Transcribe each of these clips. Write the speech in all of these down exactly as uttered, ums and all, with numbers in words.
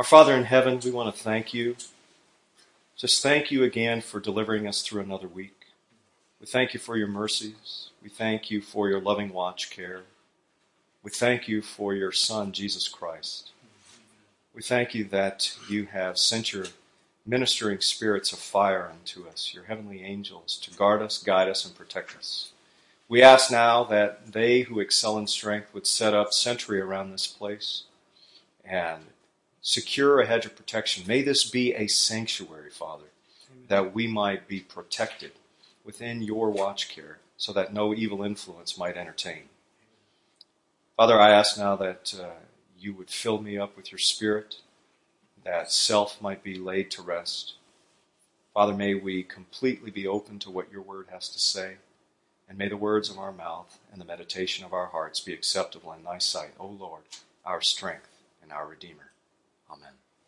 Our Father in heaven, we want to thank you. Just thank you again for delivering us through another week. We thank you for your mercies. We thank you for your loving watch care. We thank you for your Son, Jesus Christ. We thank you that you have sent your ministering spirits of fire unto us, your heavenly angels, to guard us, guide us, and protect us. We ask now that they who excel in strength would set up sentry around this place and secure a hedge of protection. May this be a sanctuary, Father, Amen. That we might be protected within your watch care so that no evil influence might entertain. Father, I ask now that uh, you would fill me up with your Spirit, that self might be laid to rest. Father, may we completely be open to what your word has to say, and may the words of our mouth and the meditation of our hearts be acceptable in thy sight, O Lord, our strength and our Redeemer. Amen.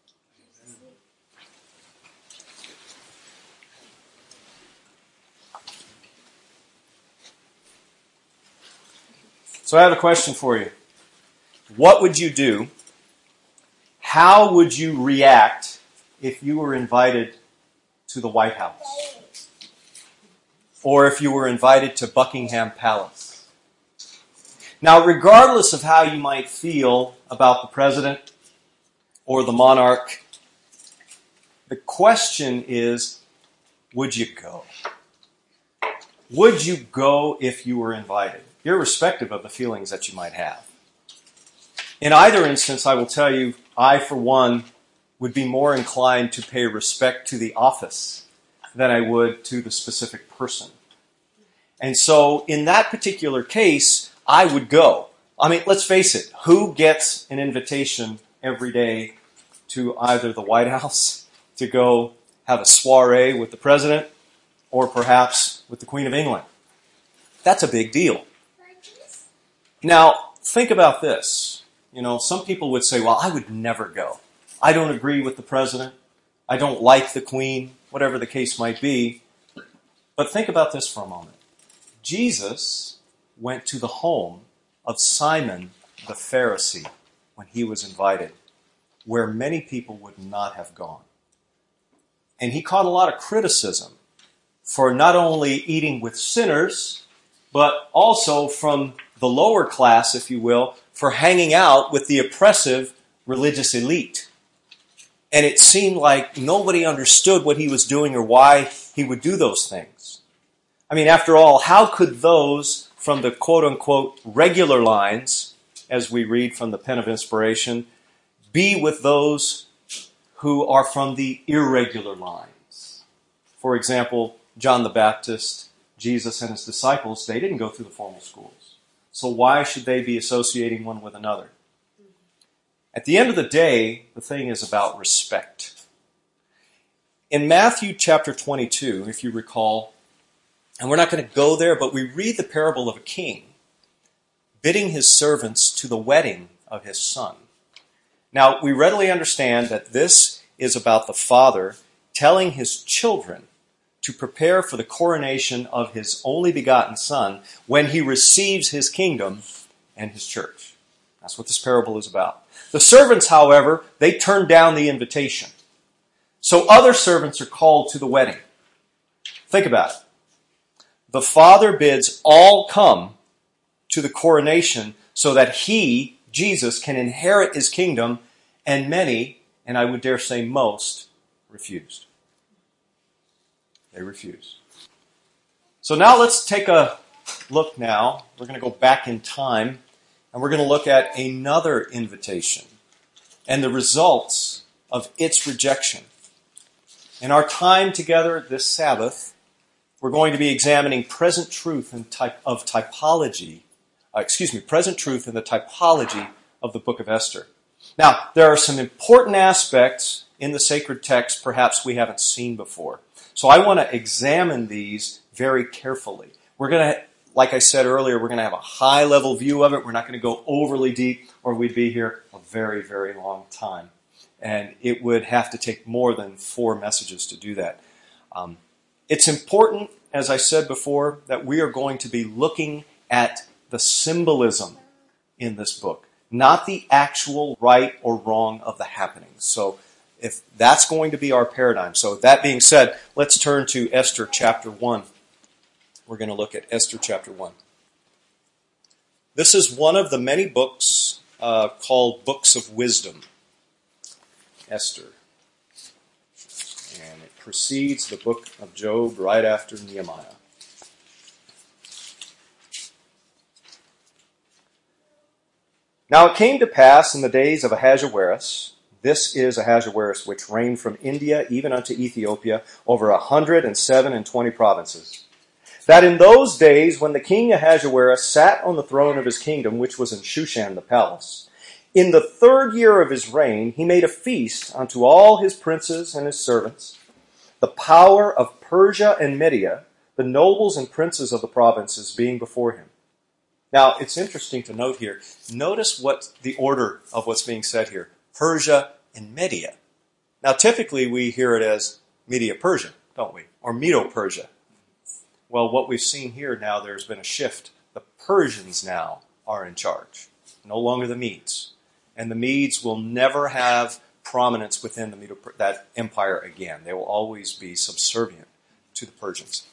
So I have a question for you. What would you do? How would you react if you were invited to the White House? Or if you were invited to Buckingham Palace? Now, regardless of how you might feel about the president or the monarch, the question is, would you go? Would you go if you were invited, irrespective of the feelings that you might have? In either instance, I will tell you, I, for one, would be more inclined to pay respect to the office than I would to the specific person. And so, in that particular case, I would go. I mean, let's face it, who gets an invitation every day to either the White House to go have a soiree with the president or perhaps with the Queen of England? That's a big deal. Now, think about this. You know, some people would say, well, I would never go. I don't agree with the president. I don't like the Queen, whatever the case might be. But think about this for a moment. Jesus went to the home of Simon the Pharisee when he was invited, where many people would not have gone. And he caught a lot of criticism for not only eating with sinners, but also from the lower class, if you will, for hanging out with the oppressive religious elite. And it seemed like nobody understood what he was doing or why he would do those things. I mean, after all, how could those from the quote-unquote regular lines, as we read from the Pen of Inspiration, be with those who are from the irregular lines? For example, John the Baptist, Jesus and his disciples, they didn't go through the formal schools. So why should they be associating one with another? At the end of the day, the thing is about respect. In Matthew chapter twenty-two, if you recall, and we're not going to go there, but we read the parable of a king bidding his servants to the wedding of his son. Now, we readily understand that this is about the father telling his children to prepare for the coronation of his only begotten son when he receives his kingdom and his church. That's what this parable is about. The servants, however, they turn down the invitation. So other servants are called to the wedding. Think about it. The father bids all come to the coronation so that he, Jesus, can inherit his kingdom, and many, and I would dare say most, refused. They refused. So now let's take a look now. We're going to go back in time, and we're going to look at another invitation and the results of its rejection. In our time together this Sabbath, we're going to be examining present truth and type of typology, uh, excuse me, present truth and the typology of the book of Esther. Now, there are some important aspects in the sacred text perhaps we haven't seen before. So I want to examine these very carefully. We're going to, like I said earlier, we're going to have a high-level view of it. We're not going to go overly deep, or we'd be here a very, very long time. And it would have to take more than four messages to do that. Um, it's important, as I said before, that we are going to be looking at the symbolism in this book. not the actual right or wrong of the happenings. So if that's going to be our paradigm. So that being said, let's turn to Esther chapter one. We're going to look at Esther chapter one. This is one of the many books uh, called Books of Wisdom. Esther. And it precedes the book of Job right after Nehemiah. Now it came to pass in the days of Ahasuerus, this is Ahasuerus, which reigned from India even unto Ethiopia, over a hundred and seven and twenty provinces, that in those days when the king Ahasuerus sat on the throne of his kingdom, which was in Shushan the palace, in the third year of his reign, he made a feast unto all his princes and his servants, the power of Persia and Media, the nobles and princes of the provinces being before him. Now, it's interesting to note here, notice what the order of what's being said here, Persia and Media. Now, typically we hear it as Media-Persia, don't we? Or Medo-Persia. Well, what we've seen here now, there's been a shift. The Persians now are in charge, no longer the Medes. And the Medes will never have prominence within the Medo- that empire again. They will always be subservient to the Persians.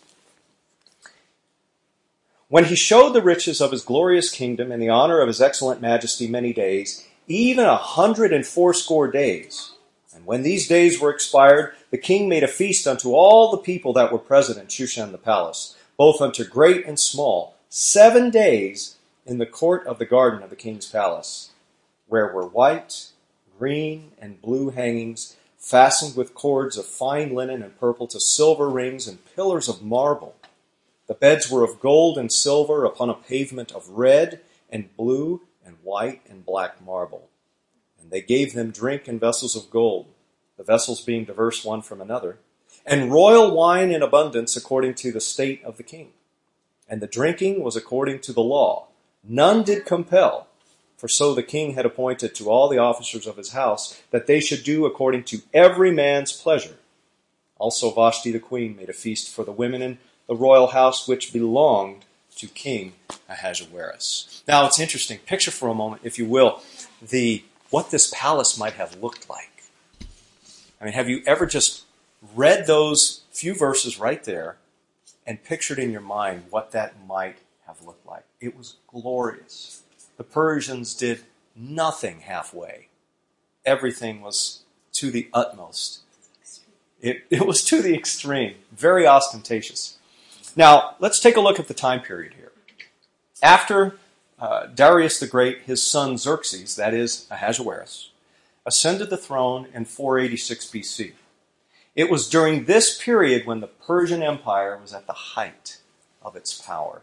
When he showed the riches of his glorious kingdom and the honor of his excellent majesty many days, even a hundred and fourscore days, and when these days were expired, the king made a feast unto all the people that were present in Shushan the palace, both unto great and small, seven days in the court of the garden of the king's palace, where were white, green, and blue hangings, fastened with cords of fine linen and purple to silver rings and pillars of marble. The beds were of gold and silver upon a pavement of red and blue and white and black marble. And they gave them drink in vessels of gold, the vessels being diverse one from another, and royal wine in abundance according to the state of the king. And the drinking was according to the law. None did compel, for so the king had appointed to all the officers of his house that they should do according to every man's pleasure. Also Vashti the queen made a feast for the women in the royal house which belonged to King Ahasuerus. Now it's interesting. Picture for a moment, if you will, the what this palace might have looked like. I mean, have you ever just read those few verses right there and pictured in your mind what that might have looked like? It was glorious. The Persians did nothing halfway. Everything was to the utmost. It, it was to the extreme, very ostentatious. Now, let's take a look at the time period here. After uh, Darius the Great, his son Xerxes, that is Ahasuerus, ascended the throne in four eighty-six B C. It was during this period when the Persian Empire was at the height of its power.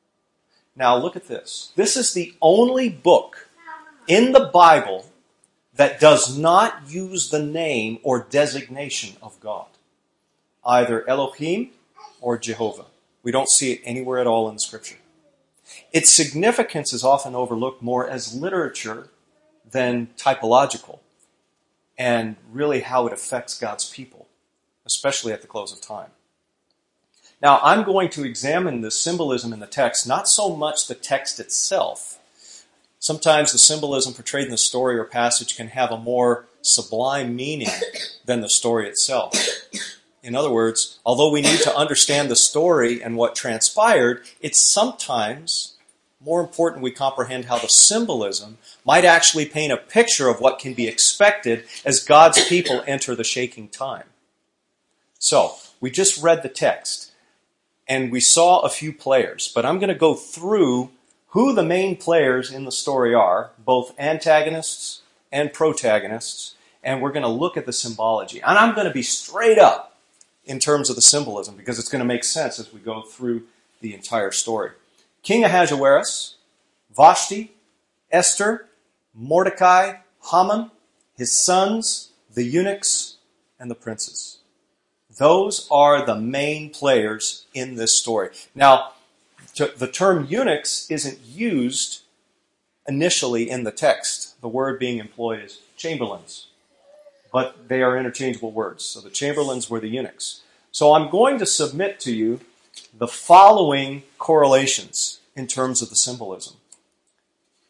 Now, look at this. This is the only book in the Bible that does not use the name or designation of God, either Elohim or Jehovah. We don't see it anywhere at all in the Scripture. Its significance is often overlooked more as literature than typological, and really how it affects God's people, especially at the close of time. Now, I'm going to examine the symbolism in the text, not so much the text itself. Sometimes the symbolism portrayed in the story or passage can have a more sublime meaning than the story itself. In other words, although we need to understand the story and what transpired, it's sometimes more important we comprehend how the symbolism might actually paint a picture of what can be expected as God's people enter the shaking time. So, we just read the text, and we saw a few players, but I'm going to go through who the main players in the story are, both antagonists and protagonists, and we're going to look at the symbology. And I'm going to be straight up in terms of the symbolism, because it's going to make sense as we go through the entire story. King Ahasuerus, Vashti, Esther, Mordecai, Haman, his sons, the eunuchs, and the princes. Those are the main players in this story. Now, the term eunuchs isn't used initially in the text. The word being employed is chamberlains. But they are interchangeable words. So the chamberlains were the eunuchs. So I'm going to submit to you the following correlations in terms of the symbolism.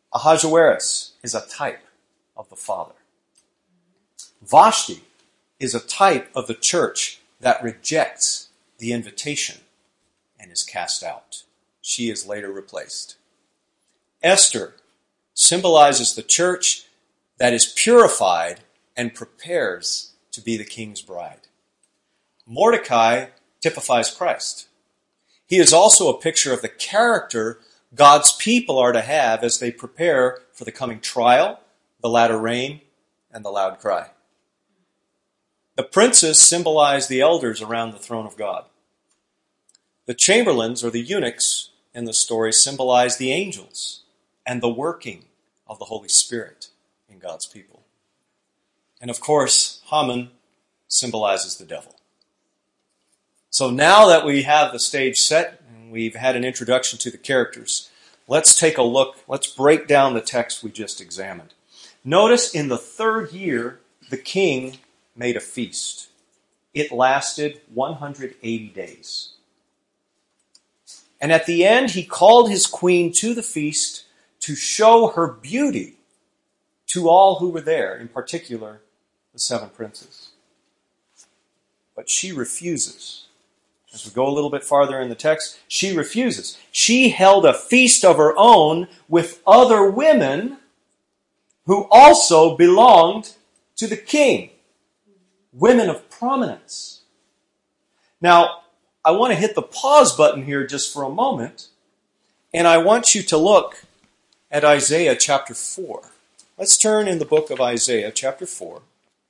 Ahasuerus is a type of the Father. Vashti is a type of the church that rejects the invitation and is cast out. She is later replaced. Esther symbolizes the church that is purified and prepares to be the king's bride. Mordecai typifies Christ. He is also a picture of the character God's people are to have as they prepare for the coming trial, the latter rain, and the loud cry. The princes symbolize the elders around the throne of God. The chamberlains, or the eunuchs, in the story symbolize the angels and the working of the Holy Spirit in God's people. And of course, Haman symbolizes the devil. So now that we have the stage set and we've had an introduction to the characters, let's take a look, let's break down the text we just examined. Notice in the third year, the king made a feast. It lasted one hundred eighty days. And at the end, he called his queen to the feast to show her beauty to all who were there, in particular, the seven princes. But she refuses. As we go a little bit farther in the text, she refuses. She held a feast of her own with other women who also belonged to the king. Women of prominence. Now, I want to hit the pause button here just for a moment, and I want you to look at Isaiah chapter four. Let's turn in the book of Isaiah chapter four.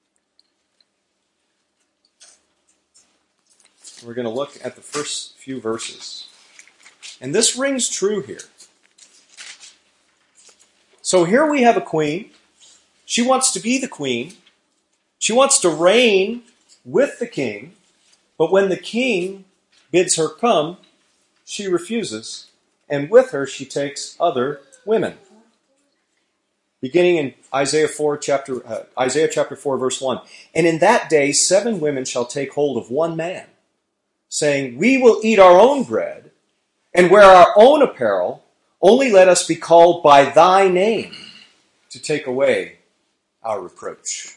We're going to look at the first few verses. And this rings true here. So here we have a queen. She wants to be the queen. She wants to reign with the king. But when the king bids her come, she refuses. And with her she takes other women. Beginning in Isaiah four, chapter uh, Isaiah chapter four, verse one. And in that day seven women shall take hold of one man, saying, we will eat our own bread and wear our own apparel, only let us be called by thy name to take away our reproach.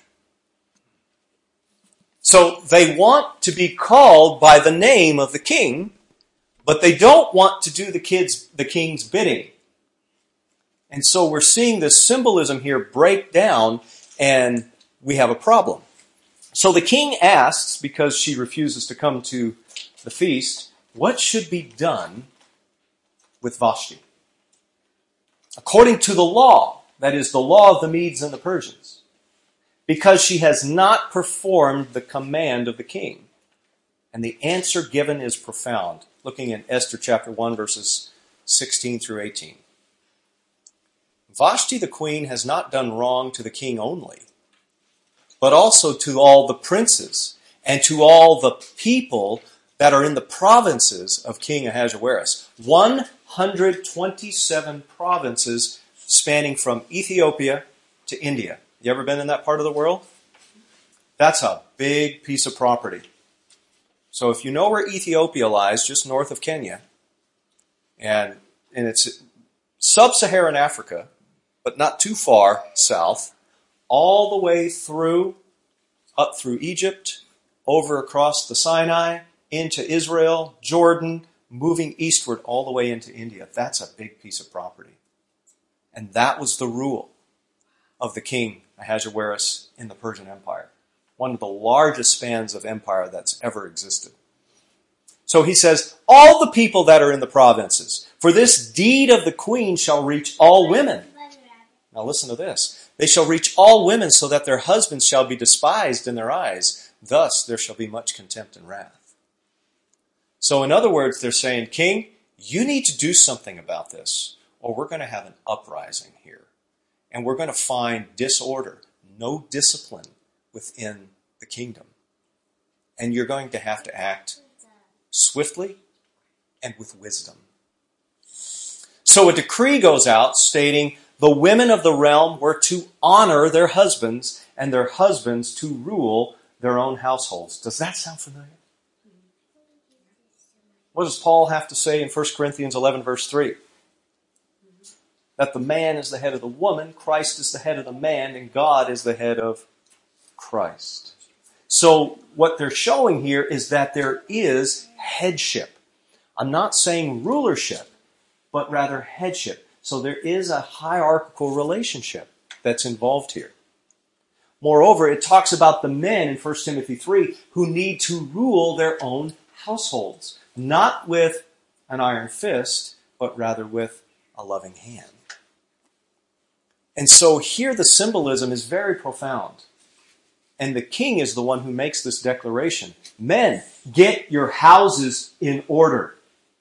So they want to be called by the name of the king, but they don't want to do the kids, the king's bidding. And so we're seeing this symbolism here break down, and we have a problem. So the king asks, because she refuses to come to the feast, what should be done with Vashti? According to the law, that is the law of the Medes and the Persians, because she has not performed the command of the king. And the answer given is profound. Looking in Esther chapter one, verses sixteen through eighteen. Vashti the queen has not done wrong to the king only, but also to all the princes and to all the people that are in the provinces of King Ahasuerus. one hundred twenty-seven provinces spanning from Ethiopia to India. You ever been in that part of the world? That's a big piece of property. So if you know where Ethiopia lies, just north of Kenya, and, and it's sub-Saharan Africa, but not too far south, all the way through, up through Egypt, over across the Sinai, into Israel, Jordan, moving eastward all the way into India. That's a big piece of property. And that was the rule of the king Ahasuerus in the Persian Empire. One of the largest spans of empire that's ever existed. So he says, all the people that are in the provinces, for this deed of the queen shall reach all women. Now listen to this. They shall reach all women so that their husbands shall be despised in their eyes. Thus there shall be much contempt and wrath. So in other words, they're saying, King, you need to do something about this, or we're going to have an uprising here. And we're going to find disorder, no discipline within the kingdom. And you're going to have to act swiftly and with wisdom. So a decree goes out stating the women of the realm were to honor their husbands and their husbands to rule their own households. Does that sound familiar? What does Paul have to say in First Corinthians eleven, verse three? that the man is the head of the woman, Christ is the head of the man, and God is the head of Christ. So what they're showing here is that there is headship. I'm not saying rulership, but rather headship. So there is a hierarchical relationship that's involved here. Moreover, it talks about the men in First Timothy three who need to rule their own households, not with an iron fist, but rather with a loving hand. And so here the symbolism is very profound. And the king is the one who makes this declaration. Men, get your houses in order.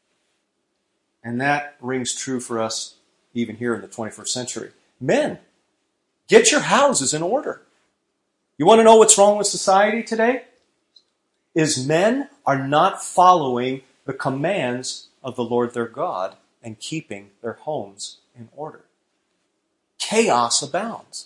And that rings true for us even here in the twenty-first century. Men, get your houses in order. You want to know what's wrong with society today? Is men are not following the commands of the Lord their God and keeping their homes in order. Chaos abounds.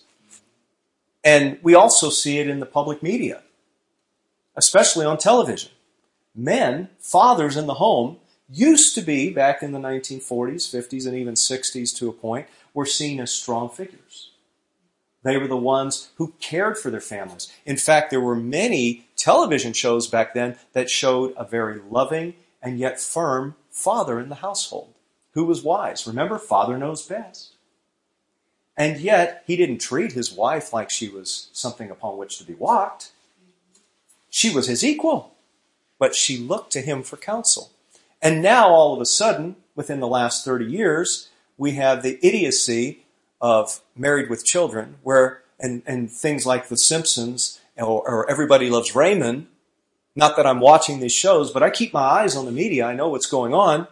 And we also see it in the public media, especially on television. Men, fathers in the home, used to be, back in the nineteen forties, fifties, and even sixties to a point, were seen as strong figures. They were the ones who cared for their families. In fact, there were many television shows back then that showed a very loving and yet firm father in the household who was wise. Remember, father knows best. And yet, he didn't treat his wife like she was something upon which to be walked. She was his equal, but she looked to him for counsel. And now, all of a sudden, within the last thirty years, we have the idiocy of Married with Children, where and, and things like The Simpsons or, or Everybody Loves Raymond. Not that I'm watching these shows, but I keep my eyes on the media. I know what's going on.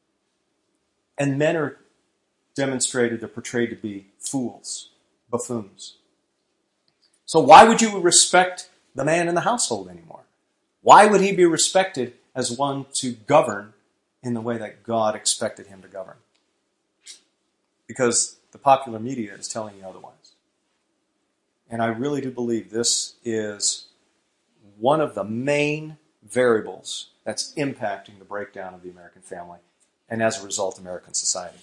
And men are demonstrated or portrayed to be fools, buffoons. So why would you respect the man in the household anymore? Why would he be respected as one to govern in the way that God expected him to govern? Because the popular media is telling you otherwise. And I really do believe this is one of the main variables that's impacting the breakdown of the American family, and as a result, American society.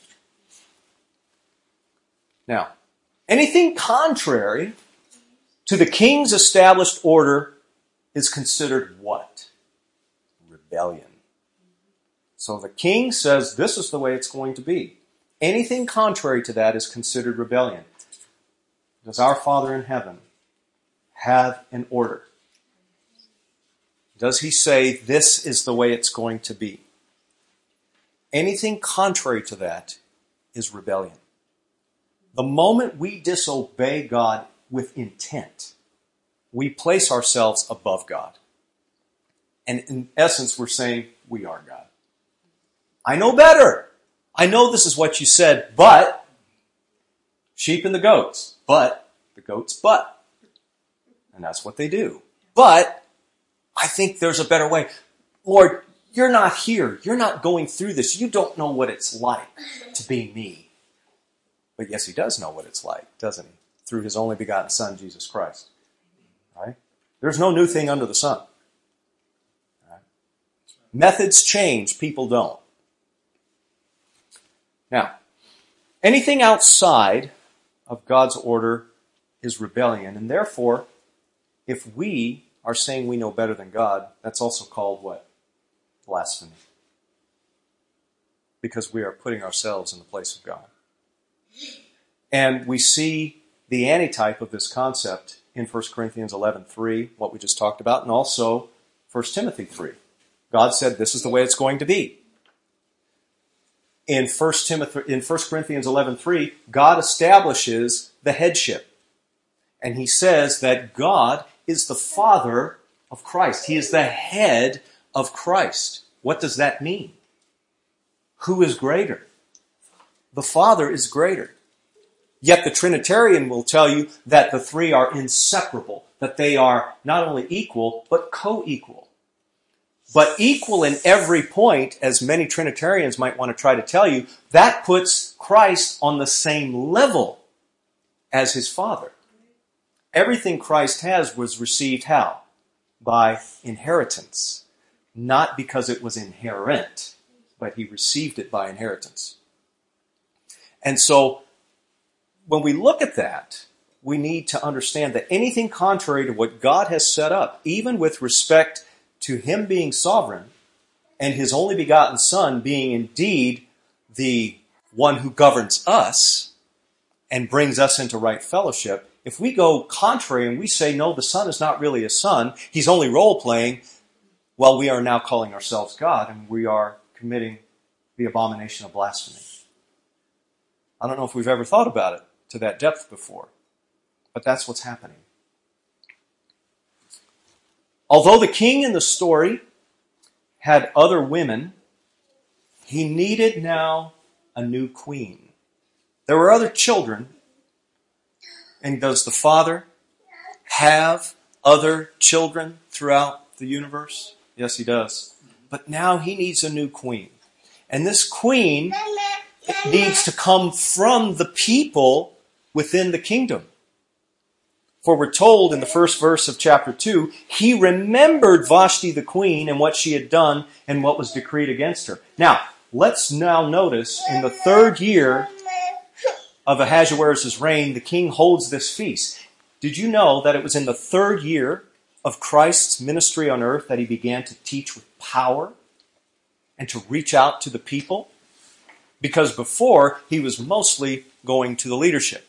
Now, anything contrary to the king's established order is considered what? Rebellion. So the king says this is the way it's going to be. Anything contrary to that is considered rebellion. Does our Father in heaven have an order? Does he say this is the way it's going to be? Anything contrary to that is rebellion. The moment we disobey God with intent, we place ourselves above God. And in essence, we're saying, we are God. I know better. I know this is what you said, but sheep and the goats. But the goats but. And that's what they do. But I think there's a better way. Lord, you're not here. You're not going through this. You don't know what it's like to be me. But yes, he does know what it's like, doesn't he? Through his only begotten Son, Jesus Christ. Right? There's no new thing under the sun. Right? Methods change, people don't. Now, anything outside of God's order is rebellion, and therefore, if we are saying we know better than God, that's also called what? Blasphemy. Because we are putting ourselves in the place of God. And we see the antitype of this concept in First Corinthians eleven three, what we just talked about, and also First Timothy three. God said this is the way it's going to be. In First Timothy, in First Corinthians eleven three, God establishes the headship. And he says that God is the Father of Christ. He is the head of Christ. What does that mean? Who is greater? The Father is greater. Yet the Trinitarian will tell you that the three are inseparable, that they are not only equal, but co-equal. But equal in every point, as many Trinitarians might want to try to tell you, that puts Christ on the same level as his Father. Everything Christ has was received how? By inheritance. Not because it was inherent, but he received it by inheritance. And so when we look at that, we need to understand that anything contrary to what God has set up, even with respect to him being sovereign and his only begotten Son being indeed the one who governs us and brings us into right fellowship, if we go contrary and we say, no, the Son is not really a son, he's only role-playing, well, we are now calling ourselves God and we are committing the abomination of blasphemy. I don't know if we've ever thought about it to that depth before, but that's what's happening. Although the king in the story had other women, he needed now a new queen. There were other children, and does the Father have other children throughout the universe? Yes, he does. But now he needs a new queen. And this queen needs to come from the people within the kingdom. For we're told in the first verse of chapter two, he remembered Vashti the queen and what she had done and what was decreed against her. Now, let's now notice in the third year of Ahasuerus' reign, the king holds this feast. Did you know that it was in the third year of Christ's ministry on earth that he began to teach with power and to reach out to the people? Because before, he was mostly going to the leadership.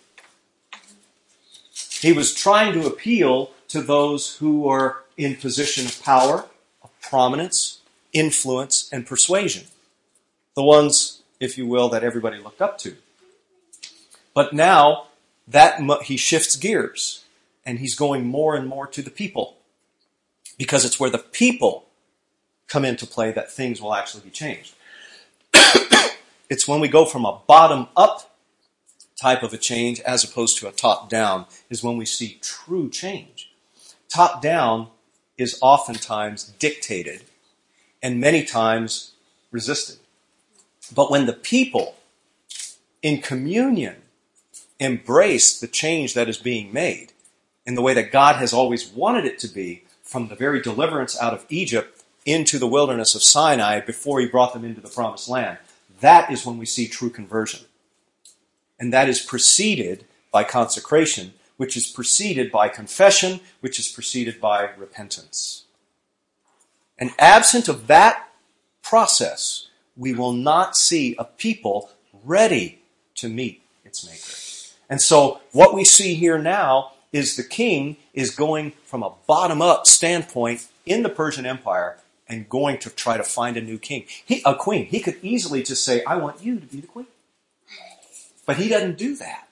He was trying to appeal to those who were in position of power, of prominence, influence, and persuasion. The ones, if you will, that everybody looked up to. But now, that he shifts gears, and he's going more and more to the people. Because it's where the people come into play that things will actually be changed. It's when we go from a bottom-up type of a change as opposed to a top-down is when we see true change. Top-down is oftentimes dictated and many times resisted. But when the people in communion embrace the change that is being made in the way that God has always wanted it to be from the very deliverance out of Egypt into the wilderness of Sinai before he brought them into the promised land, that is when we see true conversion. And that is preceded by consecration, which is preceded by confession, which is preceded by repentance. And absent of that process, we will not see a people ready to meet its maker. And so what we see here now is the king is going from a bottom-up standpoint in the Persian Empire and going to try to find a new king. He, a queen. He could easily just say, I want you to be the queen. But he doesn't do that.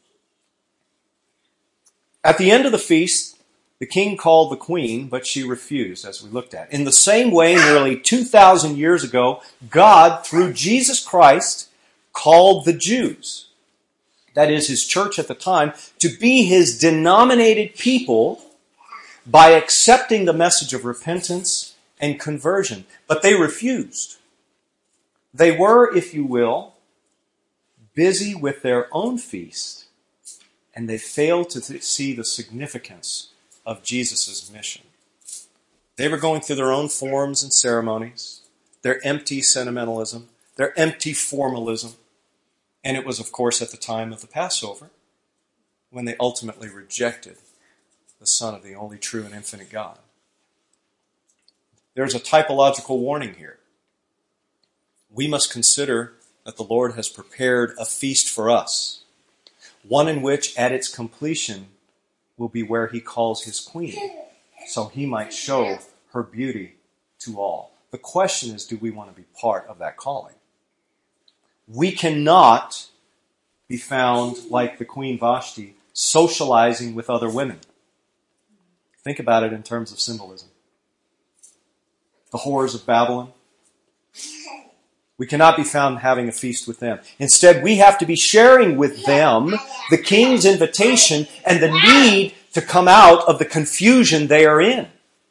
At the end of the feast, the king called the queen, but she refused, as we looked at. In the same way, nearly two thousand years ago, God, through Jesus Christ, called the Jews, that is his church at the time, to be his denominated people by accepting the message of repentance and conversion. But they refused. They were, if you will, busy with their own feast, and they failed to th- see the significance of Jesus' mission. They were going through their own forms and ceremonies, their empty sentimentalism, their empty formalism, and it was, of course, at the time of the Passover when they ultimately rejected the Son of the only true and infinite God. There's a typological warning here. We must consider that the Lord has prepared a feast for us, one in which at its completion will be where he calls his queen, so he might show her beauty to all. The question is, do we want to be part of that calling? We cannot be found like the Queen Vashti, socializing with other women. Think about it in terms of symbolism. The whores of Babylon. We cannot be found having a feast with them. Instead, we have to be sharing with them the king's invitation and the need to come out of the confusion they are in.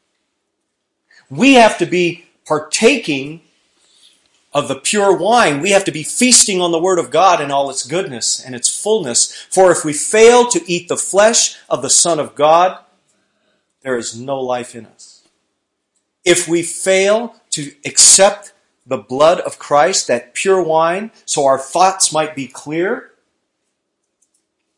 We have to be partaking of the pure wine. We have to be feasting on the Word of God in all its goodness and its fullness. For if we fail to eat the flesh of the Son of God, there is no life in us. If we fail to accept the blood of Christ, that pure wine, so our thoughts might be clear,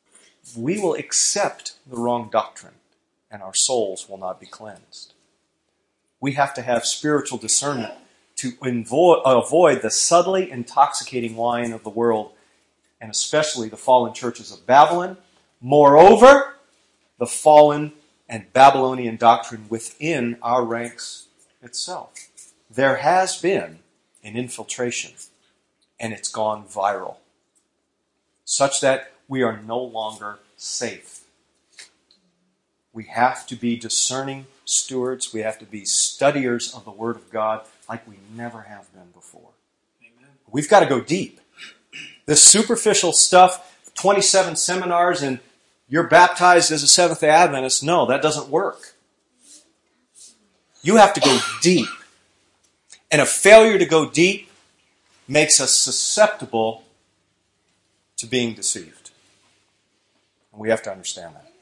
we will accept the wrong doctrine and our souls will not be cleansed. We have to have spiritual discernment to invo- avoid the subtly intoxicating wine of the world, and especially the fallen churches of Babylon. Moreover, the fallen and Babylonian doctrine within our ranks itself. There has been an infiltration, and it's gone viral, such that we are no longer safe. We have to be discerning stewards. We have to be studiers of the Word of God like we never have been before. Amen. We've got to go deep. This superficial stuff, twenty-seven seminars, and you're baptized as a Seventh-day Adventist, no, that doesn't work. You have to go deep. And a failure to go deep makes us susceptible to being deceived. And we have to understand that.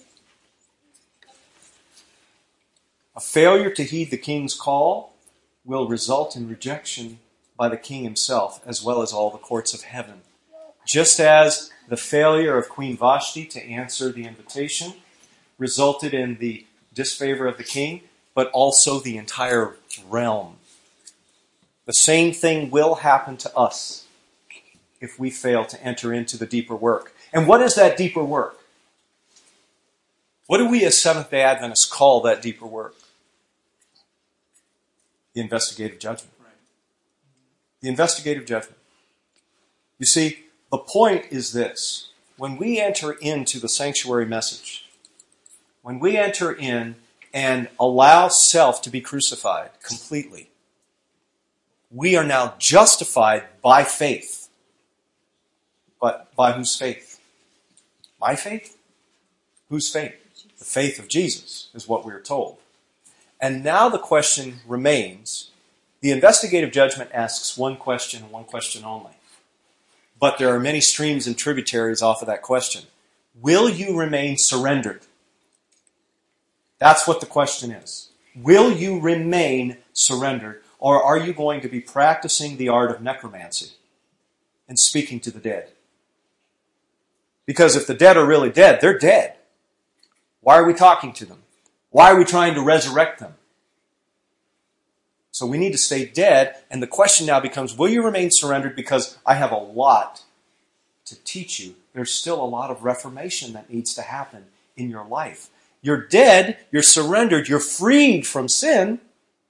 A failure to heed the king's call will result in rejection by the king himself, as well as all the courts of heaven. Just as the failure of Queen Vashti to answer the invitation resulted in the disfavor of the king, but also the entire realm. The same thing will happen to us if we fail to enter into the deeper work. And what is that deeper work? What do we as Seventh-day Adventists call that deeper work? The investigative judgment. Right. The investigative judgment. You see, the point is this. When we enter into the sanctuary message, when we enter in and allow self to be crucified completely, we are now justified by faith. But by whose faith? My faith? Whose faith? The faith of Jesus is what we're told. And now the question remains, the investigative judgment asks one question and one question only. But there are many streams and tributaries off of that question. Will you remain surrendered? That's what the question is. Will you remain surrendered? Or are you going to be practicing the art of necromancy and speaking to the dead? Because if the dead are really dead, they're dead. Why are we talking to them? Why are we trying to resurrect them? So we need to stay dead, and the question now becomes, will you remain surrendered? Because I have a lot to teach you. There's still a lot of reformation that needs to happen in your life. You're dead, you're surrendered, you're freed from sin,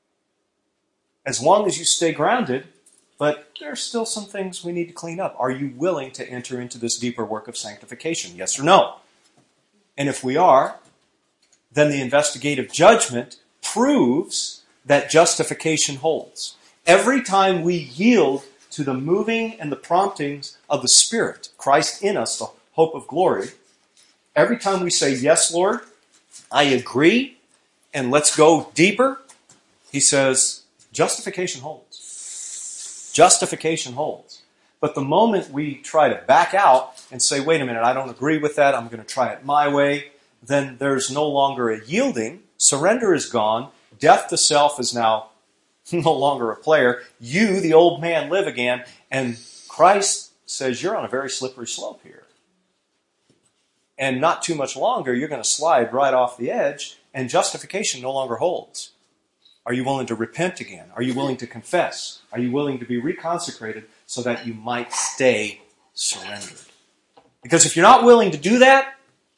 as long as you stay grounded, but there's still some things we need to clean up. Are you willing to enter into this deeper work of sanctification? Yes or no? And if we are, then the investigative judgment proves that justification holds. Every time we yield to the moving and the promptings of the Spirit, Christ in us, the hope of glory, every time we say, yes, Lord, I agree, and let's go deeper, he says, justification holds. Justification holds. But the moment we try to back out and say, wait a minute, I don't agree with that, I'm going to try it my way, then there's no longer a yielding. Surrender is gone. Death to self is now no longer a player. You, the old man, live again. And Christ says you're on a very slippery slope here. And not too much longer, you're going to slide right off the edge, and justification no longer holds. Are you willing to repent again? Are you willing to confess? Are you willing to be reconsecrated so that you might stay surrendered? Because if you're not willing to do that,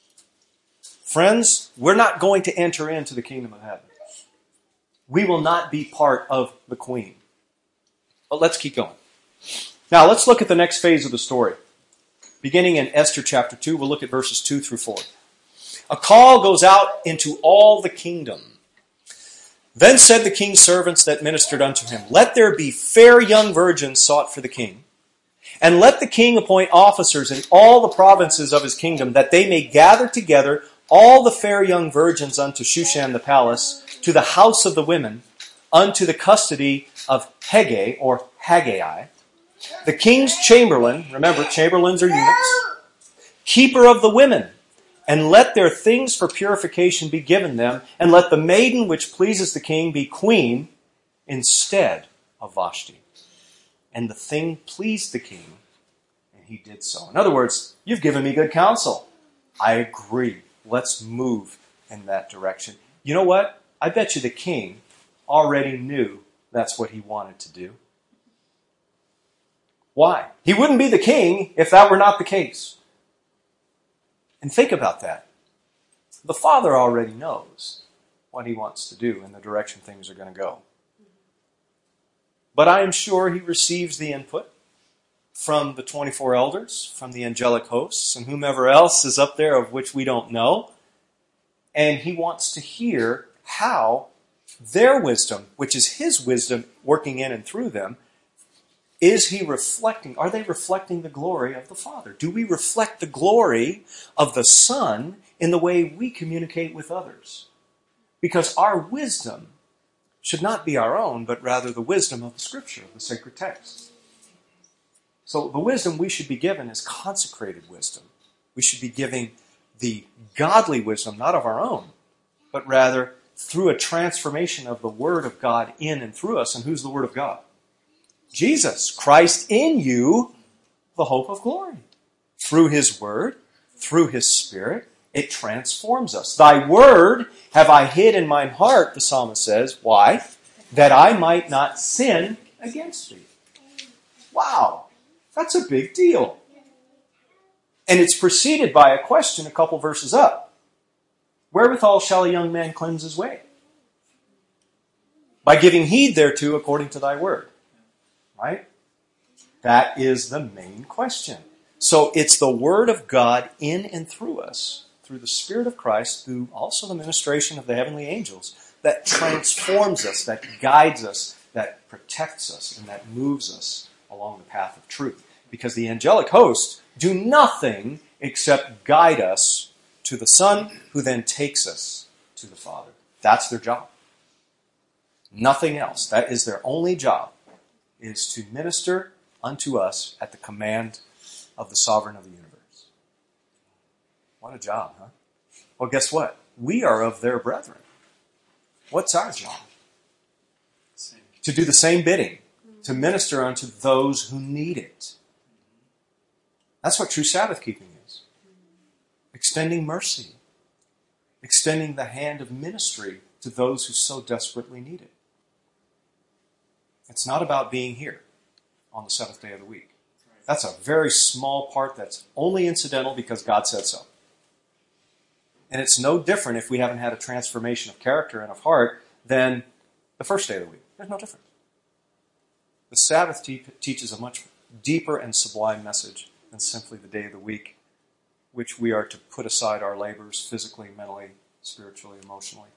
friends, we're not going to enter into the kingdom of heaven. We will not be part of the queen. But let's keep going. Now, let's look at the next phase of the story. Beginning in Esther chapter two, we'll look at verses two through four. A call goes out into all the kingdom. Then said the king's servants that ministered unto him, let there be fair young virgins sought for the king, and let the king appoint officers in all the provinces of his kingdom, that they may gather together all the fair young virgins unto Shushan the palace, to the house of the women, unto the custody of Haggai, or Haggai, the king's chamberlain, remember, chamberlains are eunuchs, keeper of the women, and let their things for purification be given them, and let the maiden which pleases the king be queen instead of Vashti. And the thing pleased the king, and he did so. In other words, you've given me good counsel. I agree. Let's move in that direction. You know what? I bet you the king already knew that's what he wanted to do. Why? He wouldn't be the king if that were not the case. And think about that. The Father already knows what he wants to do and the direction things are going to go. But I am sure he receives the input from the twenty-four elders, from the angelic hosts, and whomever else is up there of which we don't know. And he wants to hear how their wisdom, which is his wisdom working in and through them, is he reflecting? Are they reflecting the glory of the Father? Do we reflect the glory of the Son in the way we communicate with others? Because our wisdom should not be our own, but rather the wisdom of the Scripture, of the sacred text. So the wisdom we should be given is consecrated wisdom. We should be giving the godly wisdom, not of our own, but rather through a transformation of the Word of God in and through us. And who's the Word of God? Jesus, Christ in you, the hope of glory. Through His Word, through His Spirit, it transforms us. Thy Word have I hid in mine heart, the psalmist says. Why? That I might not sin against thee. Wow, that's a big deal. And it's preceded by a question a couple verses up. Wherewithal shall a young man cleanse his way? By giving heed thereto according to thy word. Right? That is the main question. So it's the Word of God in and through us, through the Spirit of Christ, through also the ministration of the heavenly angels, that transforms us, that guides us, that protects us, and that moves us along the path of truth. Because the angelic hosts do nothing except guide us to the Son, who then takes us to the Father. That's their job. Nothing else. That is their only job, is to minister unto us at the command of the sovereign of the universe. What a job, huh? Well, guess what? We are of their brethren. What's our job? Same. To do the same bidding, to minister unto those who need it. That's what true Sabbath keeping is. Extending mercy. Extending the hand of ministry to those who so desperately need it. It's not about being here on the seventh day of the week. That's a very small part that's only incidental because God said so. And it's no different if we haven't had a transformation of character and of heart than the first day of the week. There's no difference. The Sabbath te- teaches a much deeper and sublime message than simply the day of the week, which we are to put aside our labors physically, mentally, spiritually, emotionally.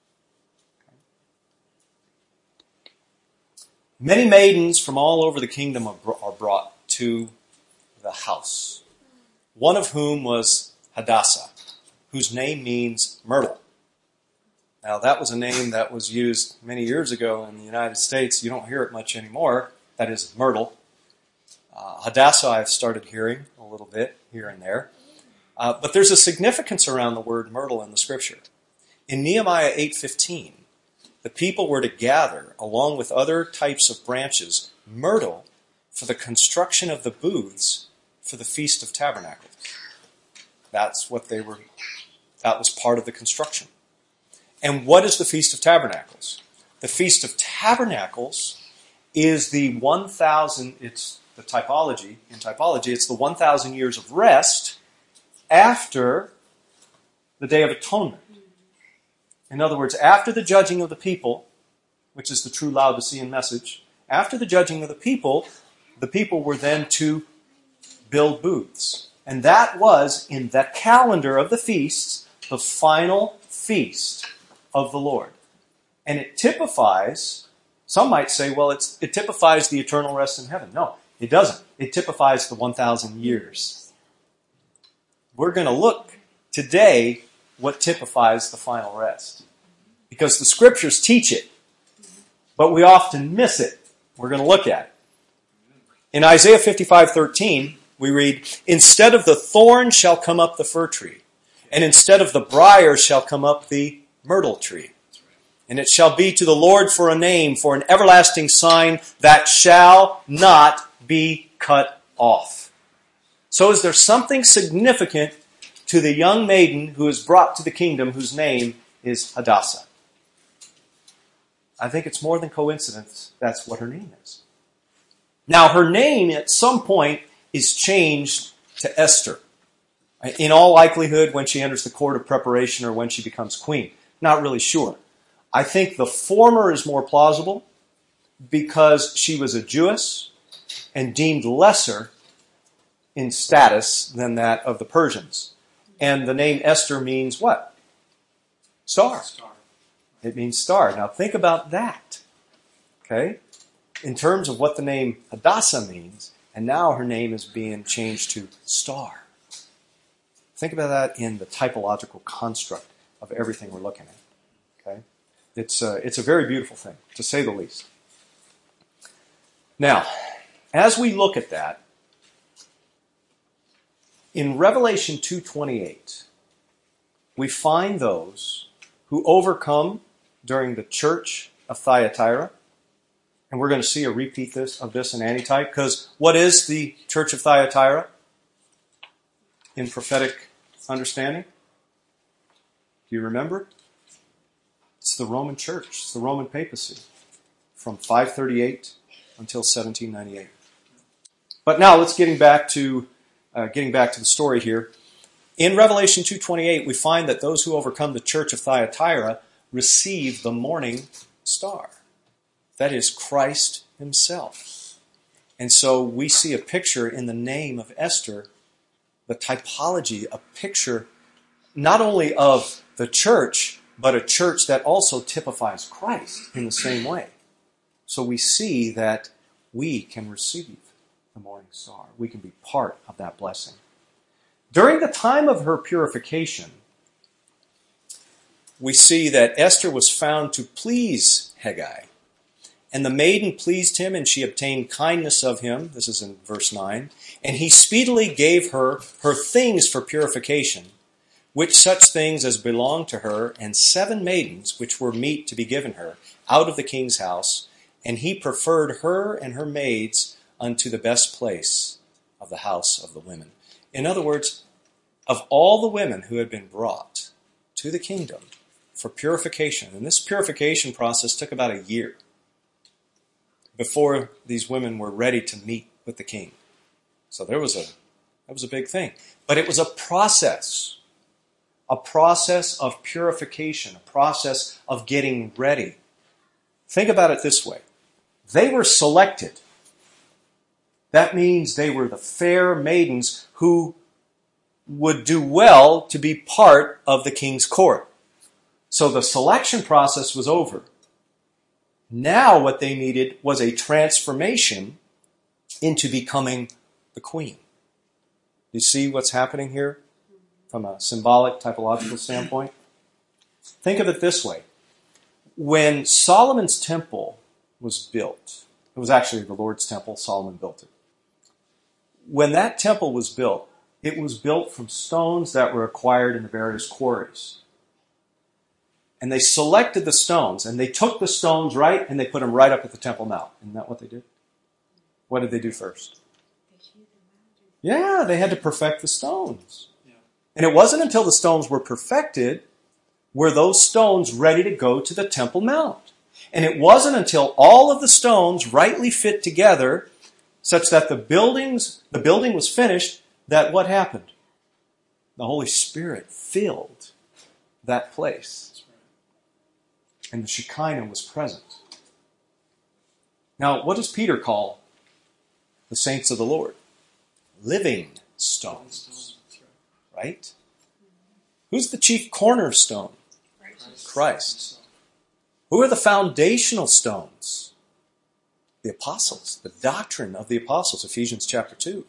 Many maidens from all over the kingdom are brought to the house, one of whom was Hadassah, whose name means myrtle. Now, that was a name that was used many years ago in the United States. You don't hear it much anymore. That is myrtle. Uh, Hadassah I've started hearing a little bit here and there. Uh, but there's a significance around the word myrtle in the Scripture. In Nehemiah eight fifteen, the people were to gather, along with other types of branches, myrtle for the construction of the booths for the Feast of Tabernacles. That's what they were, that was part of the construction. And what is the Feast of Tabernacles? The Feast of Tabernacles is the one thousand, it's the typology, in typology, it's the one thousand years of rest after the Day of Atonement. In other words, after the judging of the people, which is the true Laodicean message, after the judging of the people, the people were then to build booths. And that was, in the calendar of the feasts, the final feast of the Lord. And it typifies, some might say, well, it's, it typifies the eternal rest in heaven. No, it doesn't. It typifies the one thousand years. We're going to look today what typifies the final rest. Because the Scriptures teach it, but we often miss it. We're going to look at it. In Isaiah fifty-five thirteen, we read, "Instead of the thorn shall come up the fir tree, and instead of the briar shall come up the myrtle tree. And it shall be to the Lord for a name, for an everlasting sign that shall not be cut off." So is there something significant to the young maiden who is brought to the kingdom, whose name is Hadassah. I think it's more than coincidence that's what her name is. Now, her name at some point is changed to Esther. In all likelihood, when she enters the court of preparation or when she becomes queen. Not really sure. I think the former is more plausible because she was a Jewess and deemed lesser in status than that of the Persians. And the name Esther means what? Star. Star. It means star. Now think about that. Okay? In terms of what the name Hadassah means, and now her name is being changed to star. Think about that in the typological construct of everything we're looking at. Okay? It's a, it's a very beautiful thing, to say the least. Now, as we look at that, in Revelation two twenty-eight, we find those who overcome during the church of Thyatira. And we're going to see a repeat this of this in Antitype, because what is the church of Thyatira in prophetic understanding? Do you remember? It's the Roman church. It's the Roman papacy from five thirty-eight until seventeen ninety-eight. But now let's getting back to uh, getting back to the story here. In Revelation two twenty-eight, we find that those who overcome the church of Thyatira receive the morning star. That is Christ himself. And so we see a picture in the name of Esther, the typology, a picture not only of the church, but a church that also typifies Christ in the same way. So we see that we can receive the morning star. We can be part of that blessing. During the time of her purification, we see that Esther was found to please Hegai. And the maiden pleased him, and she obtained kindness of him. This is in verse nine. And he speedily gave her her things for purification, which such things as belonged to her, and seven maidens, which were meet to be given her, out of the king's house. And he preferred her and her maids unto the best place of the house of the women. In other words, of all the women who had been brought to the kingdom for purification, and this purification process took about a year before these women were ready to meet with the king. So there was a that was a big thing. But it was a process, a process of purification, a process of getting ready. Think about it this way. They were selected. That means they were the fair maidens who would do well to be part of the king's court. So the selection process was over. Now what they needed was a transformation into becoming the queen. You see what's happening here from a symbolic, typological standpoint? Think of it this way. When Solomon's temple was built, it was actually the Lord's temple, Solomon built it. When that temple was built, it was built from stones that were acquired in the various quarries. And they selected the stones, and they took the stones right, and they put them right up at the Temple Mount. Isn't that what they did? What did they do first? Yeah, they had to perfect the stones. Yeah. And it wasn't until the stones were perfected were those stones ready to go to the Temple Mount. And it wasn't until all of the stones rightly fit together, such that the buildings, the building was finished, that what happened? The Holy Spirit filled that place. And the Shekinah was present. Now, what does Peter call the saints of the Lord? Living stones. Right? Who's the chief cornerstone? Christ. Who are the foundational stones? The apostles. The doctrine of the apostles, Ephesians chapter two.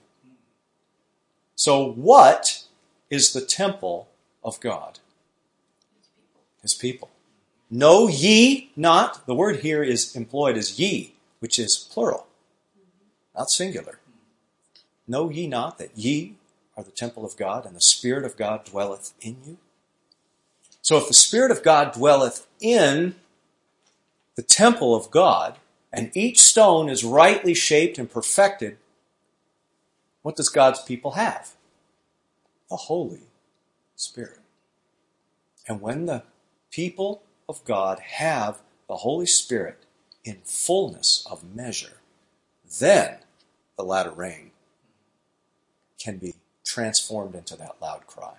So what is the temple of God? His people. Know ye not, the word here is employed as ye, which is plural, not singular. Know ye not that ye are the temple of God, and the Spirit of God dwelleth in you? So if the Spirit of God dwelleth in the temple of God, and each stone is rightly shaped and perfected, what does God's people have? A holy Spirit. And when the people of God have the Holy Spirit in fullness of measure, then the latter rain can be transformed into that loud cry.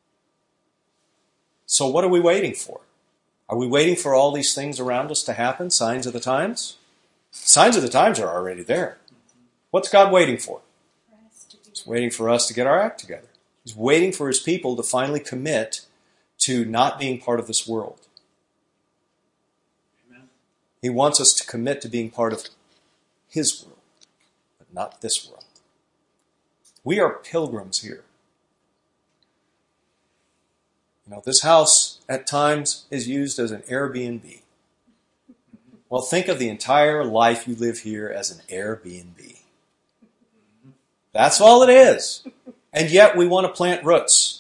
So what are we waiting for? Are we waiting for all these things around us to happen? Signs of the times? Signs of the times are already there. What's God waiting for? He's waiting for us to get our act together. He's waiting for his people to finally commit to not being part of this world. Amen. He wants us to commit to being part of his world, but not this world. We are pilgrims here. You know, this house at times is used as an Airbnb. Well, think of the entire life you live here as an Airbnb. That's all it is. And yet we want to plant roots.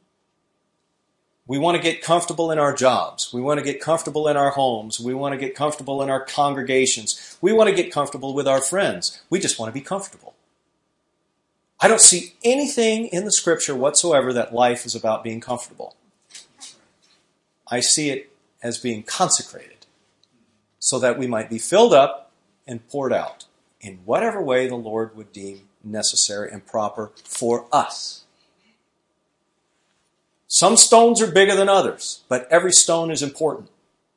We want to get comfortable in our jobs. We want to get comfortable in our homes. We want to get comfortable in our congregations. We want to get comfortable with our friends. We just want to be comfortable. I don't see anything in the scripture whatsoever that life is about being comfortable. I see it as being consecrated so that we might be filled up and poured out in whatever way the Lord would deem necessary and proper for us. Some stones are bigger than others, but every stone is important.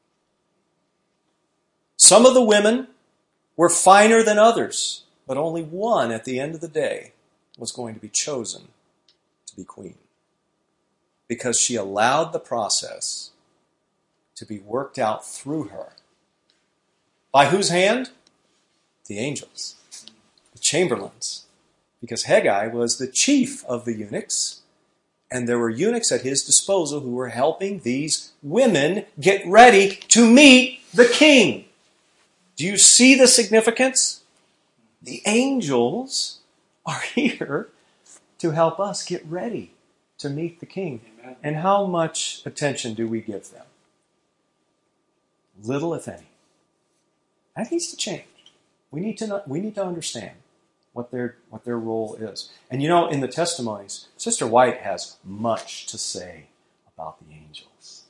Some of the women were finer than others, but only one at the end of the day was going to be chosen to be queen, because she allowed the process to be worked out through her. By whose hand? The angels, the chamberlains, because Haggai was the chief of the eunuchs, and there were eunuchs at his disposal who were helping these women get ready to meet the king. Do you see the significance? The angels are here to help us get ready to meet the king. Amen. And how much attention do we give them? Little, if any. That needs to change. We need to know, we need to understand what their what their role is. And you know, in the testimonies, Sister White has much to say about the angels.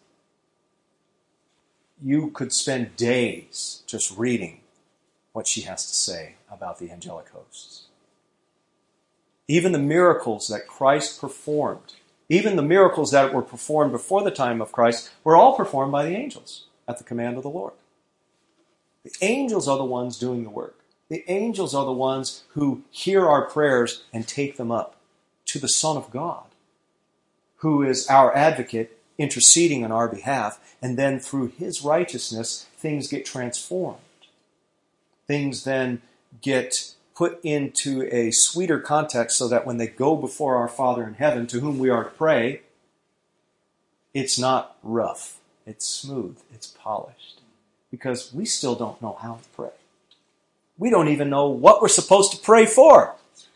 You could spend days just reading what she has to say about the angelic hosts. Even the miracles that Christ performed, even the miracles that were performed before the time of Christ, were all performed by the angels at the command of the Lord. The angels are the ones doing the work. The angels are the ones who hear our prayers and take them up to the Son of God, who is our advocate, interceding on our behalf, and then through his righteousness, things get transformed. Things then get put into a sweeter context so that when they go before our Father in heaven, to whom we are to pray, it's not rough, it's smooth, it's polished. Because we still don't know how to pray. We don't even know what we're supposed to pray for.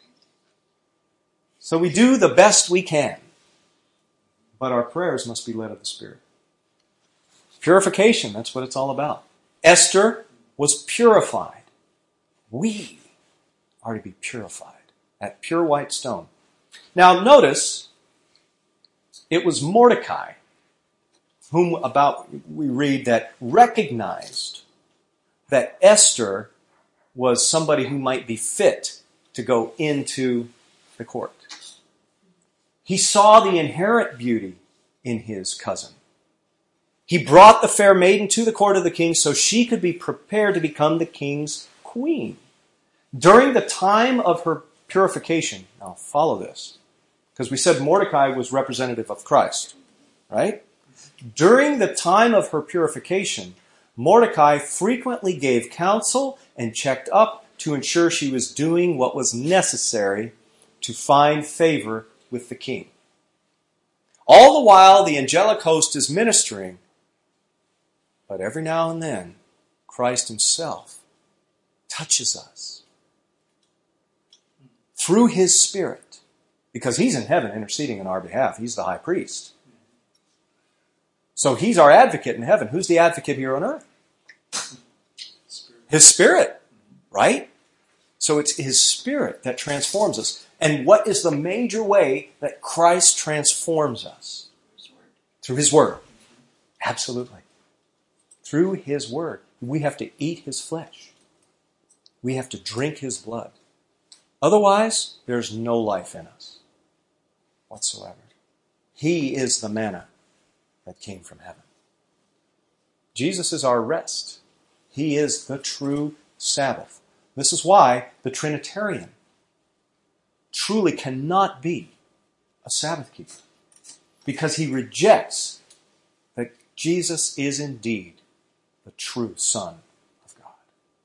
So we do the best we can. But our prayers must be led of the Spirit. Purification, that's what it's all about. Esther was purified. We are to be purified. That pure white stone. Now notice, it was Mordecai whom about we read that recognized that Esther was somebody who might be fit to go into the court. He saw the inherent beauty in his cousin. He brought the fair maiden to the court of the king so she could be prepared to become the king's queen. During the time of her purification, now follow this, because we said Mordecai was representative of Christ, right? During the time of her purification, Mordecai frequently gave counsel and checked up to ensure she was doing what was necessary to find favor with the king. All the while, the angelic host is ministering, but every now and then, Christ himself touches us through his Spirit, because he's in heaven interceding on our behalf. He's the high priest. So he's our advocate in heaven. Who's the advocate here on earth? His Spirit, right? So it's his Spirit that transforms us. And what is the major way that Christ transforms us? Through his word. Absolutely. Through his word. We have to eat his flesh. We have to drink his blood. Otherwise, there's no life in us whatsoever. He is the manna that came from heaven. Jesus is our rest. He is the true Sabbath. This is why the Trinitarian truly cannot be a Sabbath keeper, because he rejects that Jesus is indeed the true Son of God.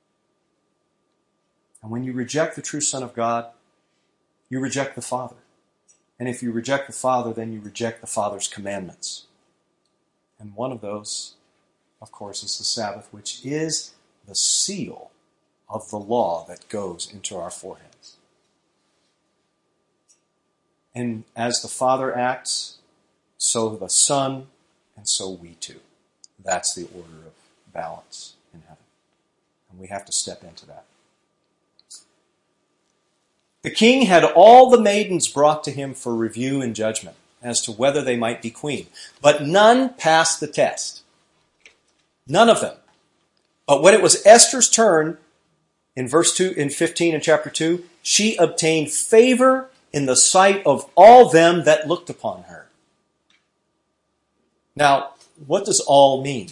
And when you reject the true Son of God, you reject the Father. And if you reject the Father, then you reject the Father's commandments. And one of those, of course, is the Sabbath, which is the seal of the law that goes into our foreheads. And as the Father acts, so the Son, and so we too. That's the order of balance in heaven. And we have to step into that. The king had all the maidens brought to him for review and judgment as to whether they might be queen. But none passed the test. None of them. But when it was Esther's turn, in verse two, in fifteen in chapter two, she obtained favor in the sight of all them that looked upon her. Now, what does all mean?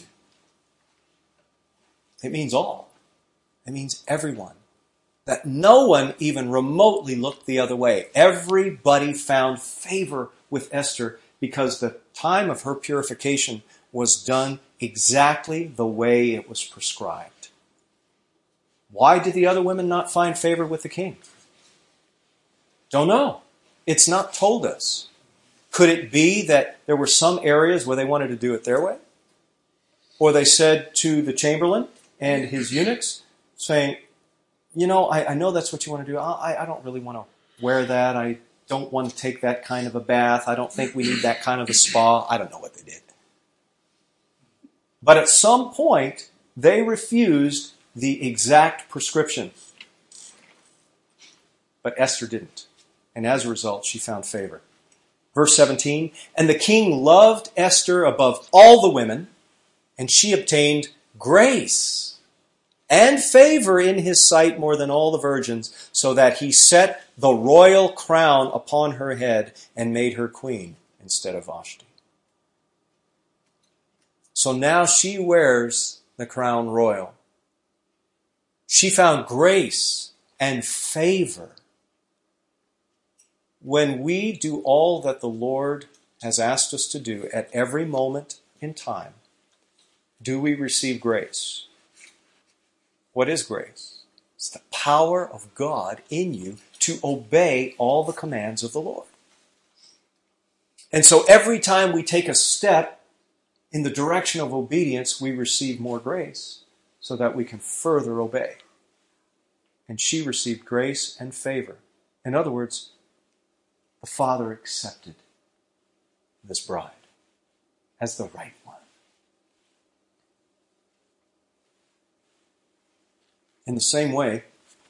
It means all. It means everyone. That no one even remotely looked the other way. Everybody found favor with Esther because the time of her purification was done exactly the way it was prescribed. Why did the other women not find favor with the king? Don't know. It's not told us. Could it be that there were some areas where they wanted to do it their way? Or they said to the chamberlain and his eunuchs, saying, you know, I, I know that's what you want to do. I, I don't really want to wear that. I don't want to take that kind of a bath. I don't think we need that kind of a spa. I don't know what they did. But at some point, they refused the exact prescription. But Esther didn't. And as a result, she found favor. Verse seventeen, and the king loved Esther above all the women, and she obtained grace and favor in his sight more than all the virgins, so that he set the royal crown upon her head and made her queen instead of Vashti. So now she wears the crown royal. She found grace and favor. When we do all that the Lord has asked us to do at every moment in time, do we receive grace? What is grace? It's the power of God in you to obey all the commands of the Lord. And so every time we take a step in the direction of obedience, we receive more grace so that we can further obey. And she received grace and favor. In other words, the Father accepted this bride as the right one. In the same way,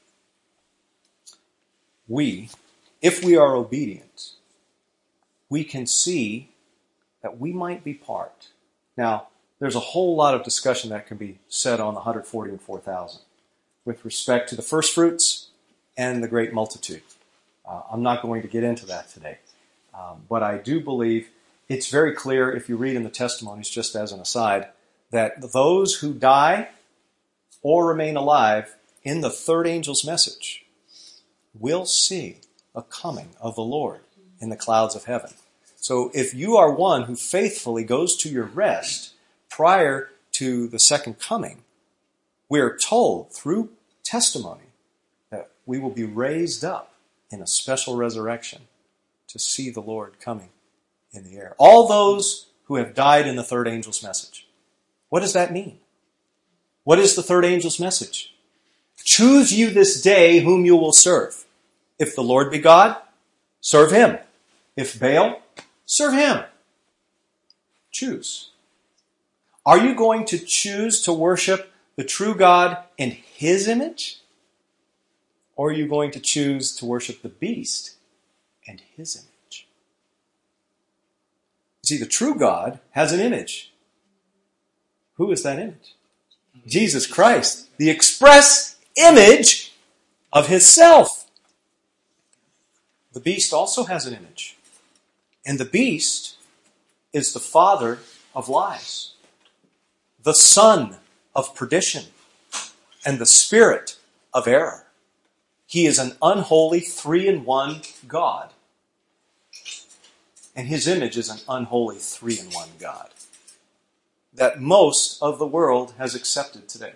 we, if we are obedient, we can see that we might be part. Now, there's a whole lot of discussion that can be said on the one hundred forty and four thousand with respect to the first fruits and the great multitude. Uh, I'm not going to get into that today. Um, but I do believe it's very clear, if you read in the testimonies, just as an aside, that those who die or remain alive in the third angel's message will see a coming of the Lord in the clouds of heaven. So if you are one who faithfully goes to your rest prior to the second coming, we are told through testimony that we will be raised up in a special resurrection to see the Lord coming in the air. All those who have died in the third angel's message. What does that mean? What is the third angel's message? Choose you this day whom you will serve. If the Lord be God, serve him. If Baal, serve him. Choose. Are you going to choose to worship the true God in his image? Or are you going to choose to worship the beast and his image? See, the true God has an image. Who is that image? Jesus Christ, the express image of his self. The beast also has an image. And the beast is the father of lies, the son of perdition, and the spirit of error. He is an unholy three-in-one God. And his image is an unholy three-in-one God that most of the world has accepted today.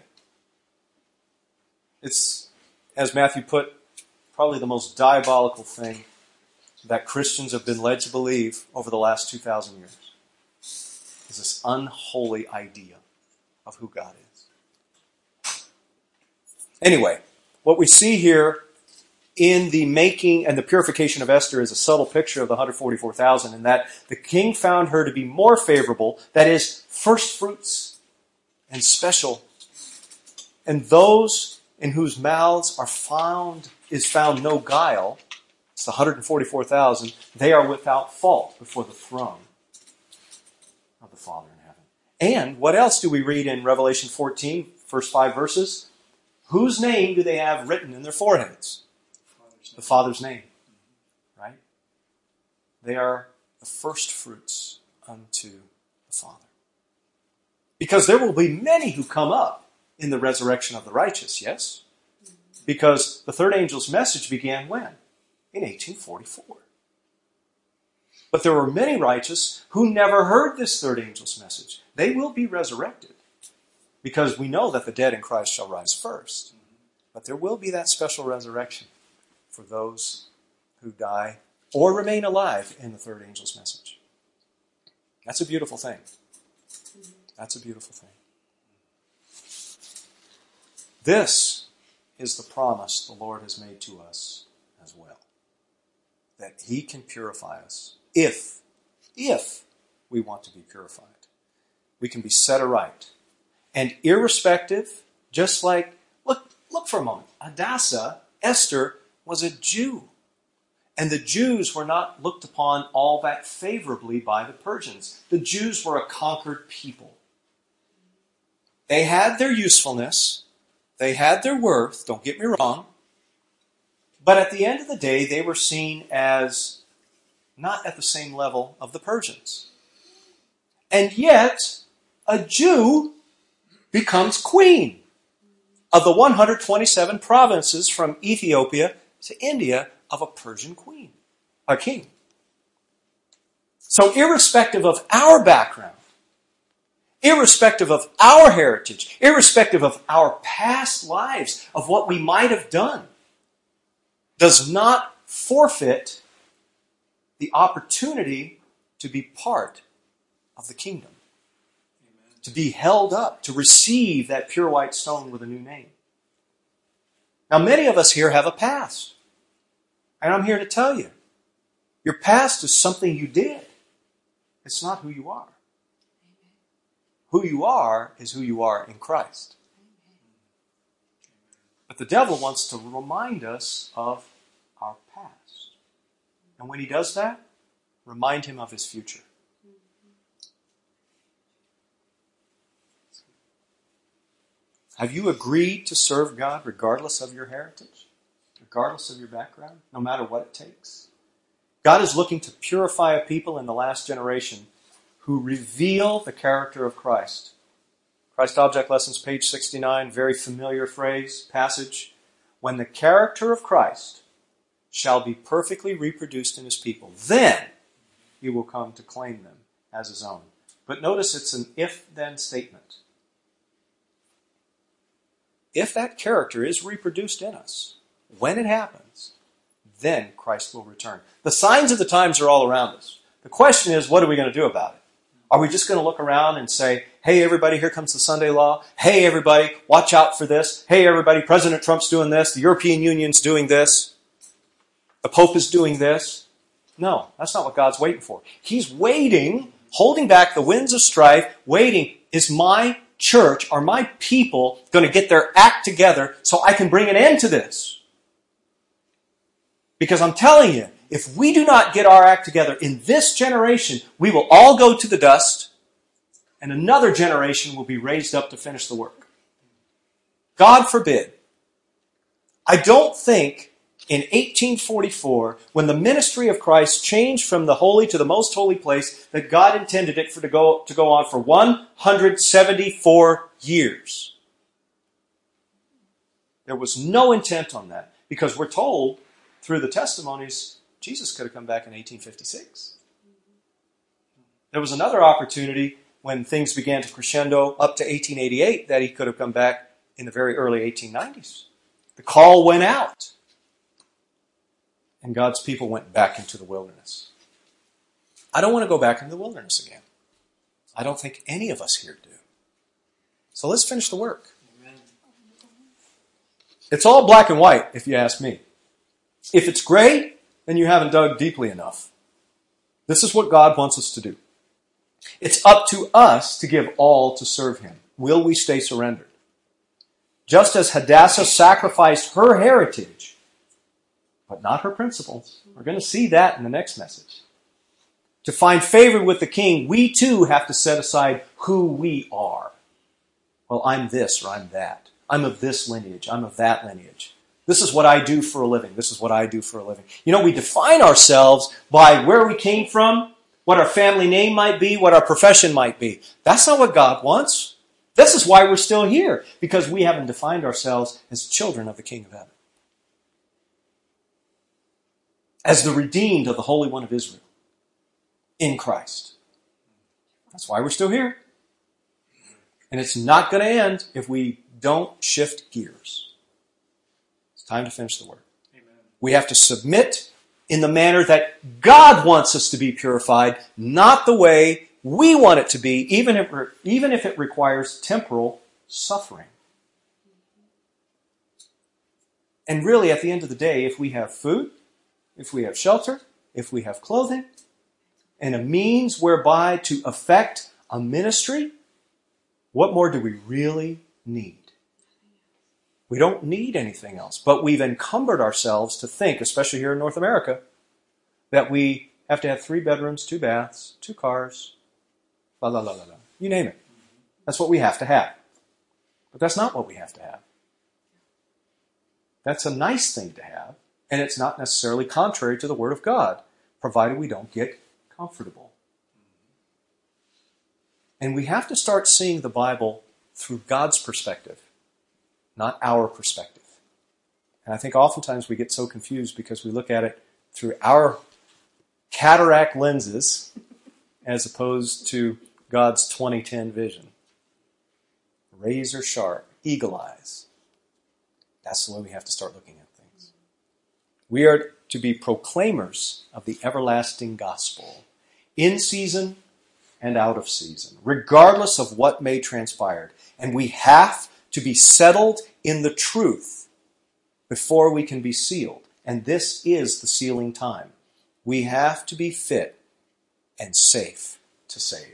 It's, as Matthew put, probably the most diabolical thing that Christians have been led to believe over the last two thousand years. Is this unholy idea of who God is. Anyway, what we see here in the making and the purification of Esther is a subtle picture of the one hundred forty-four thousand, in that the king found her to be more favorable, that is, first fruits and special, and those in whose mouths are found is found no guile. It's the one hundred forty-four thousand. They are without fault before the throne of the Father in heaven. And what else do we read in Revelation fourteen, first five verses? Whose name do they have written in their foreheads? The Father's name. Right? They are the first fruits unto the Father. Because there will be many who come up in the resurrection of the righteous, yes? Because the third angel's message began when? In eighteen forty-four. But there were many righteous who never heard this third angel's message. They will be resurrected, because we know that the dead in Christ shall rise first. But there will be that special resurrection for those who die or remain alive in the third angel's message. That's a beautiful thing. That's a beautiful thing. This is the promise the Lord has made to us as well. That he can purify us if, if we want to be purified. We can be set aright. And irrespective, just like, look, look for a moment. Hadassah, Esther, was a Jew. And the Jews were not looked upon all that favorably by the Persians. The Jews were a conquered people. They had their usefulness. They had their worth, don't get me wrong. But at the end of the day, they were seen as not at the same level of the Persians. And yet, a Jew becomes queen of the one hundred twenty-seven provinces from Ethiopia to India of a Persian queen, a king. So irrespective of our background, irrespective of our heritage, irrespective of our past lives, of what we might have done, does not forfeit the opportunity to be part of the kingdom. Amen. To be held up, to receive that pure white stone with a new name. Now, many of us here have a past. And I'm here to tell you, your past is something you did. It's not who you are. Who you are is who you are in Christ. But the devil wants to remind us of our past. And when he does that, remind him of his future. Have you agreed to serve God regardless of your heritage? Regardless of your background? No matter what it takes? God is looking to purify a people in the last generation who reveal the character of Christ. Christ Object Lessons, page sixty-nine, very familiar phrase, passage. When the character of Christ shall be perfectly reproduced in his people, then he will come to claim them as his own. But notice it's an if-then statement. If that character is reproduced in us, when it happens, then Christ will return. The signs of the times are all around us. The question is, what are we going to do about it? Are we just going to look around and say, hey, everybody, here comes the Sunday law. Hey, everybody, watch out for this. Hey, everybody, President Trump's doing this. The European Union's doing this. The Pope is doing this. No, that's not what God's waiting for. He's waiting, holding back the winds of strife, waiting. Is my church, are my people going to get their act together so I can bring an end to this? Because I'm telling you, if we do not get our act together in this generation, we will all go to the dust, and another generation will be raised up to finish the work. God forbid. I don't think in eighteen forty-four, when the ministry of Christ changed from the holy to the most holy place, that God intended it for to go to go on for one hundred seventy-four years. There was no intent on that, because we're told through the testimonies Jesus could have come back in eighteen fifty-six. There was another opportunity when things began to crescendo up to eighteen eighty-eight that he could have come back in the very early eighteen nineties. The call went out, and God's people went back into the wilderness. I don't want to go back into the wilderness again. I don't think any of us here do. So let's finish the work. Amen. It's all black and white, if you ask me. If it's gray, then you haven't dug deeply enough. This is what God wants us to do. It's up to us to give all to serve him. Will we stay surrendered? Just as Hadassah sacrificed her heritage, but not her principles. We're going to see that in the next message. To find favor with the king, we too have to set aside who we are. Well, I'm this or I'm that. I'm of this lineage. I'm of that lineage. This is what I do for a living. This is what I do for a living. You know, we define ourselves by where we came from, what our family name might be, what our profession might be. That's not what God wants. This is why we're still here, because we haven't defined ourselves as children of the King of Heaven, as the redeemed of the Holy One of Israel in Christ. That's why we're still here. And it's not going to end if we don't shift gears. It's time to finish the work. Amen. We have to submit in the manner that God wants us to be purified, not the way we want it to be, even if, even if it requires temporal suffering. And really, at the end of the day, if we have food, if we have shelter, if we have clothing, and a means whereby to effect a ministry, what more do we really need? We don't need anything else, but we've encumbered ourselves to think, especially here in North America, that we have to have three bedrooms, two baths, two cars, la la la la la. You name it. That's what we have to have. But that's not what we have to have. That's a nice thing to have, and it's not necessarily contrary to the Word of God, provided we don't get comfortable. And we have to start seeing the Bible through God's perspective, not our perspective. And I think oftentimes we get so confused because we look at it through our cataract lenses as opposed to God's twenty ten vision. Razor sharp, eagle eyes. That's the way we have to start looking at things. We are to be proclaimers of the everlasting gospel, in season and out of season, regardless of what may transpire. And we have to be settled in the truth before we can be sealed. And this is the sealing time. We have to be fit and safe to save.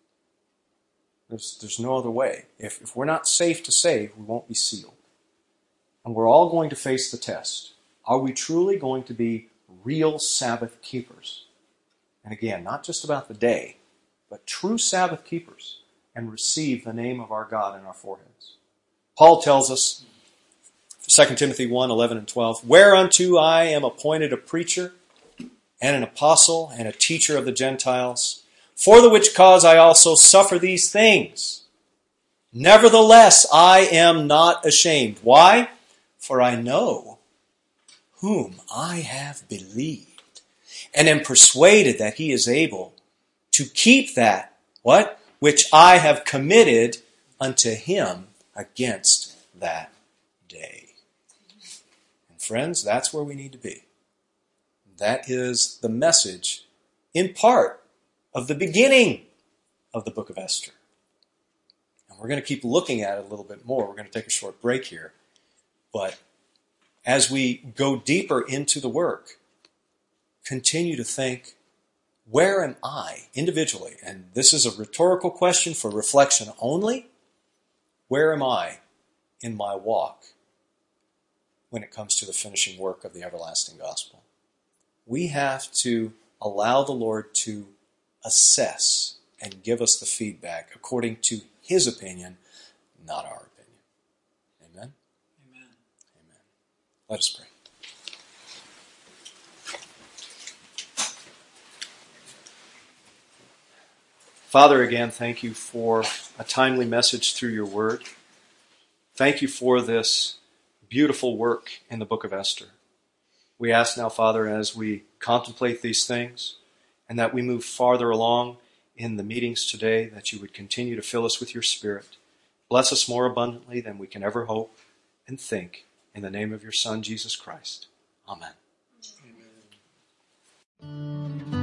There's, there's no other way. If, if we're not safe to save, we won't be sealed. And we're all going to face the test. Are we truly going to be real Sabbath keepers? And again, not just about the day, but true Sabbath keepers, and receive the name of our God in our foreheads. Paul tells us, Second Timothy one, eleven and twelve, whereunto I am appointed a preacher and an apostle and a teacher of the Gentiles, for the which cause I also suffer these things. Nevertheless, I am not ashamed. Why? For I know whom I have believed, and am persuaded that he is able to keep that, what? Which I have committed unto him against that day. And friends, that's where we need to be. That is the message, in part, of the beginning of the book of Esther. And we're going to keep looking at it a little bit more. We're going to take a short break here. But as we go deeper into the work, continue to think, where am I individually? And this is a rhetorical question for reflection only. Where am I in my walk when it comes to the finishing work of the everlasting gospel? We have to allow the Lord to assess and give us the feedback according to His opinion, not our opinion. Amen? Amen. Amen. Let us pray. Father, again, thank you for a timely message through your word. Thank you for this beautiful work in the book of Esther. We ask now, Father, as we contemplate these things and that we move farther along in the meetings today, that you would continue to fill us with your Spirit. Bless us more abundantly than we can ever hope and think. In the name of your Son, Jesus Christ. Amen. Amen.